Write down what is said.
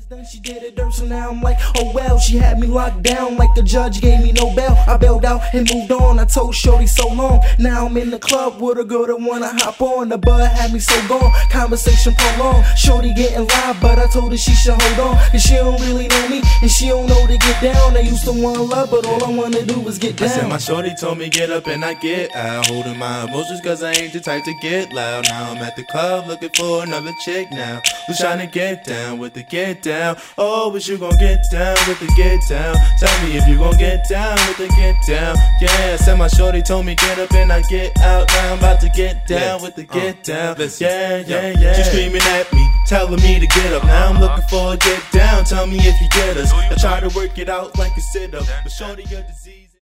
done, she did it dirt, so now I'm like, oh well. She had me locked down like a judge gave me no bail. I bailed out and moved on. I told shorty so long. Now I'm in the club with a girl that wanna hop on. The bud had me so gone, conversation prolonged. Shorty getting live, but I told her she should hold on, cause she don't really know me and she don't know to get down. I used to want love, but all I wanna do was get down. I said my shorty told me get up and I get out, holding my emotions cause I ain't the type to get loud. Now I'm at the club looking for another chick now, who's trying to get down with the get down. Oh, but you gon' get down with the get down. Tell me if you gon' get down with the get down. Yeah, I said my shorty told me get up and I get out. Now I'm about to get down with the get down. Yeah. She screaming at me, telling me to get up. Now I'm looking for a get down. Tell me if you get us. I try to work it out like a sit up, but shorty, your disease.